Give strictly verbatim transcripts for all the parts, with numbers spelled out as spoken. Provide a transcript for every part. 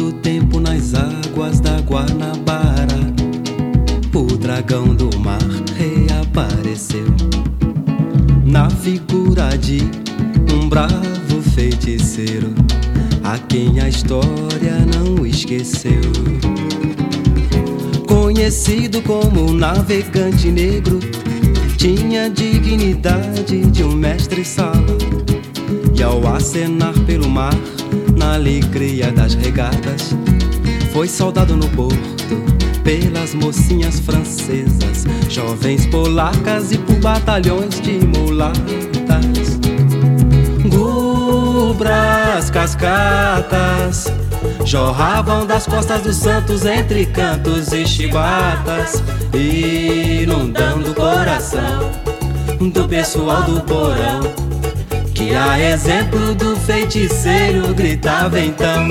muito tempo nas águas da Guanabara, o dragão do mar reapareceu na figura de um bravo feiticeiro, a quem a história não esqueceu. Conhecido como navegante negro, tinha dignidade de um mestre-sala, e ao acenar pelo mar, na alegria das regatas, foi saudado no porto pelas mocinhas francesas, jovens polacas e por batalhões de mulatas. Gubras, cascatas jorravam das costas dos santos entre cantos e chibatas, inundando o coração do pessoal do porão, que a exemplo do feiticeiro gritava então: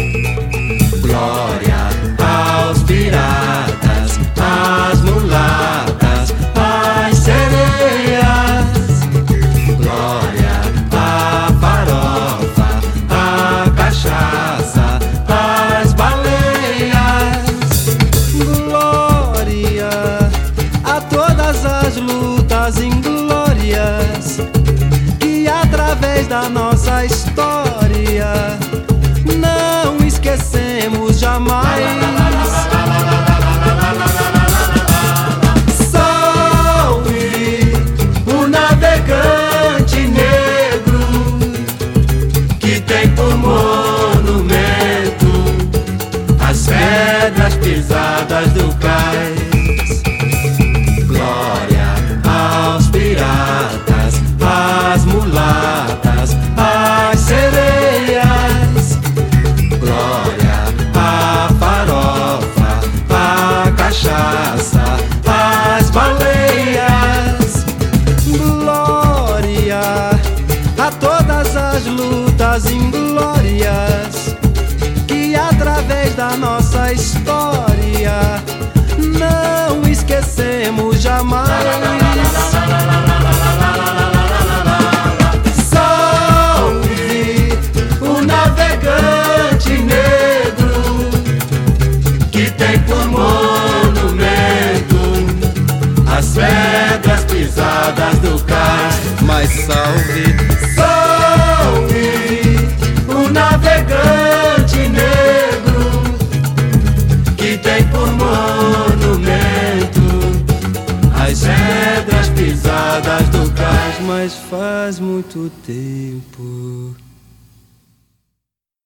glória aos piratas, às mulatas, às sereias, glória à farofa, à cachaça, às baleias, glória a todas as lutas inglórias que através da nossa história não esquecemos jamais. Salve o navegante negro, que tem por monumento as pedras pisadas do cais. Glória aos piratas, às mulatas, às sereias, glória à farofa, à cachaça, às baleias, glória a todas as lutas inglórias que através da nossa história não esquecemos jamais. Salve o navegante negro, que tem por monumento as pedras pisadas do cais. Mas salve, salve o navegante negro, que tem por monumento as pedras pisadas do cais. Mas faz muito tempo